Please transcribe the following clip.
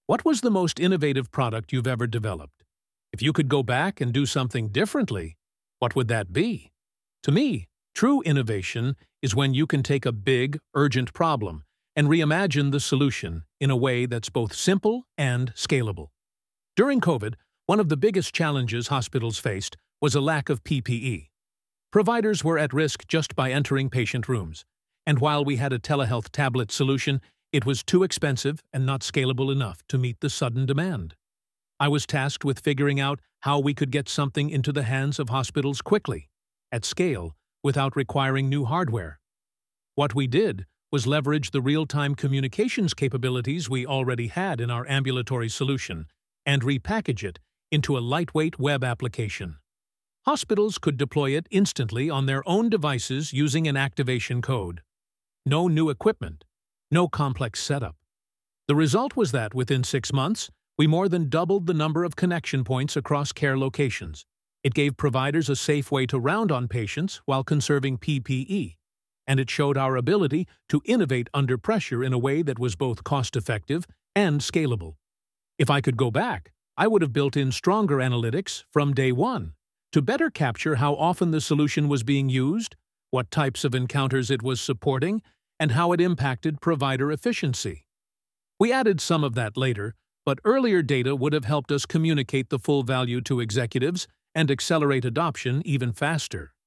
What was the most innovative product you've ever developed? If you could go back and do something differently, what would that be? To me, true innovation is when you can take a big, urgent problem and reimagine the solution in a way that's both simple and scalable. During COVID, one of the biggest challenges hospitals faced was a lack of PPE. Providers were at risk just by entering patient rooms, and while we had a telehealth tablet solution, it was too expensive and not scalable enough to meet the sudden demand. I was tasked with figuring out how we could get something into the hands of hospitals quickly, at scale, without requiring new hardware. What we did was leverage the real-time communications capabilities we already had in our ambulatory solution and repackage it into a lightweight web application. Hospitals could deploy it instantly on their own devices using an activation code. No new equipment, no complex setup. The result was that within 6 months, we more than doubled the number of connection points across care locations. It gave providers a safe way to round on patients while conserving PPE, and it showed our ability to innovate under pressure in a way that was both cost-effective and scalable. If I could go back, I would have built in stronger analytics from day one to better capture how often the solution was being used, what types of encounters it was supporting, and how it impacted provider efficiency. We added some of that later, but earlier data would have helped us communicate the full value to executives and accelerate adoption even faster.